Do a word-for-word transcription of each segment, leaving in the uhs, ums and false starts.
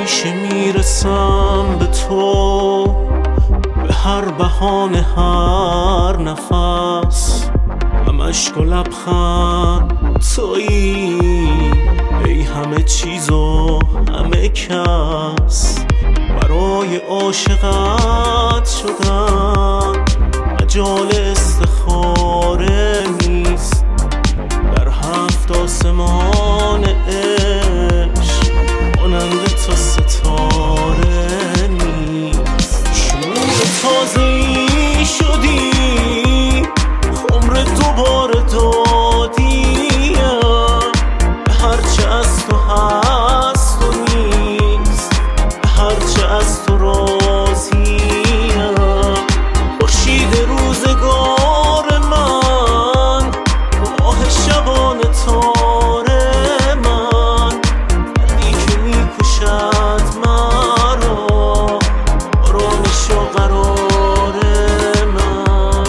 همیشه میرسم به تو، به هر بهانه هر نفس، همش و لبخند تویی، ای همه چیز و همه کس. برای عاشقت شدن مجال استخاره نیست، در هفت آسمان عشق مانند تو ستاره نیست. شور تازه‌ای شدی، عمر دوباره دادیم، به هرچه از تو هست و نیست، به هرچه از تو راضیم. خورشید روزگار من، ماه شبانه تاره من، دردی که میکشد مرا، آرامش و قرار من.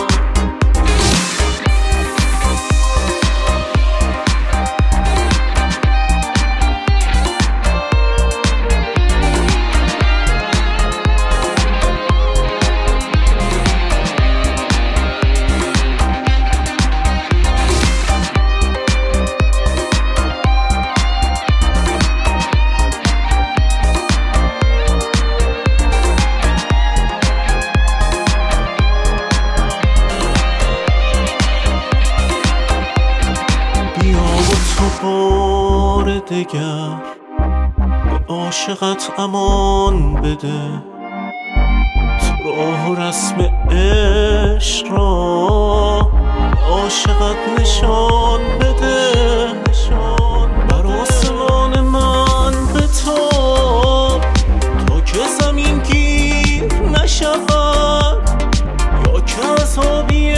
بار دگر به عاشقت امان بده، تو راه و رسم عشق را عاشقت نشان بده. بر آسمان من بتاب تا که زمین گیر نشود، یا که از آبی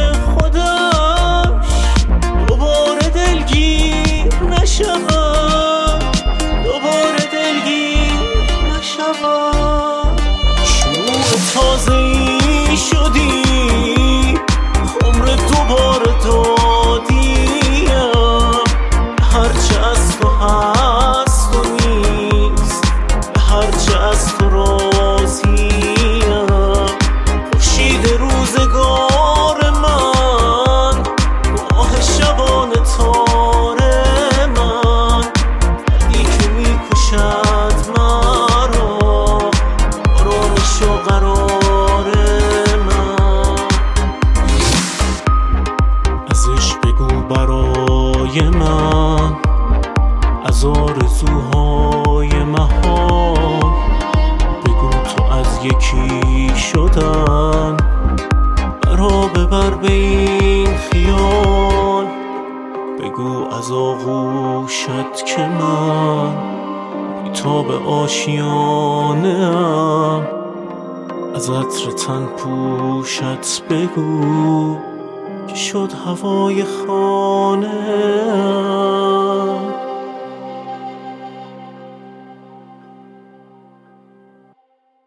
خودش دوباره دلگیر نشود، دوباره دلگیر نشود. شور تازه‌ای شدی، عمر دوباره دادیم، هرچه از تو هست و نیست، هرچه از تو راضیم. خورشید روزگار من، ماه شبانه تاره من، دردی که میکشد مرا، آرامش و قرار من. ازش بگو برای من، از آرزوهای مهان، بگو تو از یکی شدن برا ببر به این خیال. بگو از آغوشت که من بی تو به آشیانه ام، از عطر تن پوشت بگو که شد هوای خانه ام.